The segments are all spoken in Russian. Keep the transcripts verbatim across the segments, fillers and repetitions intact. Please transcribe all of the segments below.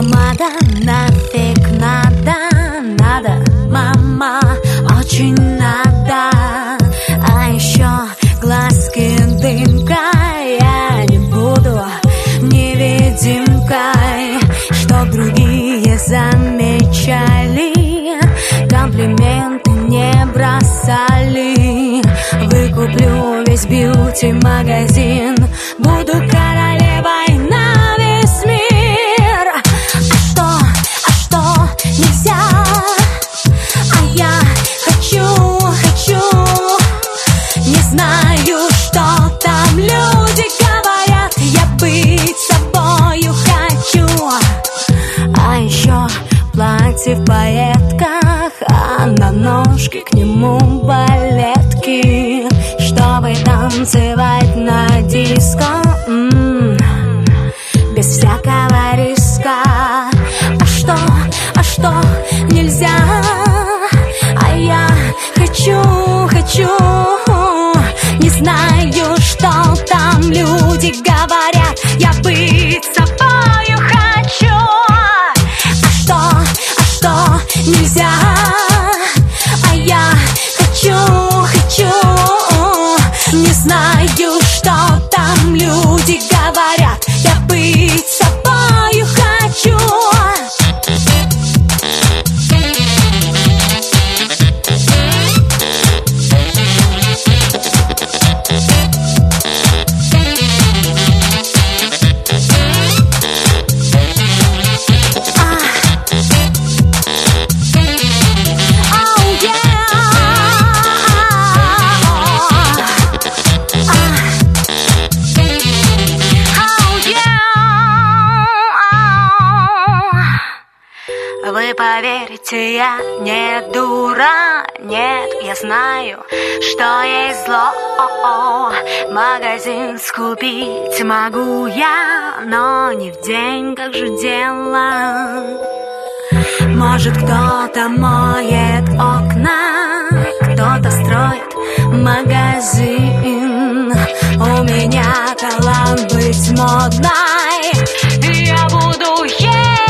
помада нафиг надо, надо, мама, очень надо. А еще глазки дымка, я не буду невидимкой, чтоб другие замечали, комплименты не бросали. Выкуплю весь бьюти-магазин, буду королевой на весь мир. А что, а что нельзя? А я хочу, хочу. Не знаю, что там люди говорят, я быть собою хочу. А еще платье в пайетках, а на ножке к нему балетки, чтобы танцевать на диско, м-м, без всякого риска. А что, а что нельзя? А я хочу, хочу. Не знаю, что там люди говорят, я быть собою хочу. А что, а что нельзя? А я хочу, хочу. Не знаю, что там люди говорят, я быть собою хочу. Вы поверите, я не дура, нет, я знаю, что есть зло. Магазин скупить могу я, но не в деньгах же дело. Может, кто-то моет окна, кто-то строит магазин. У меня талант быть модной, и я буду ей.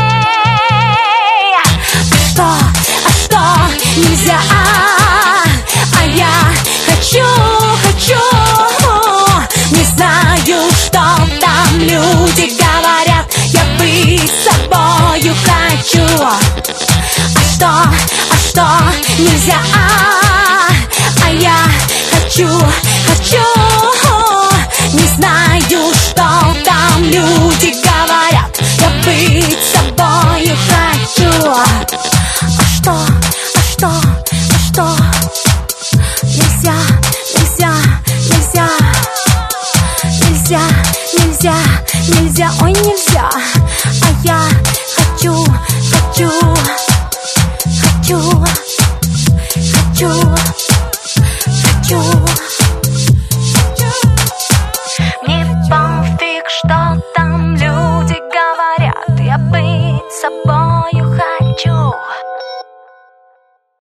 Нельзя, а я хочу, хочу. Не знаю, что там люди говорят, я быть собою хочу. А что, а что нельзя, а я хочу, хочу. Не знаю, что там люди говорят, я быть собою хочу. А что, что, а что? Нельзя, нельзя, нельзя. Нельзя, нельзя, нельзя, ой, нельзя. А я хочу, хочу, хочу, хочу.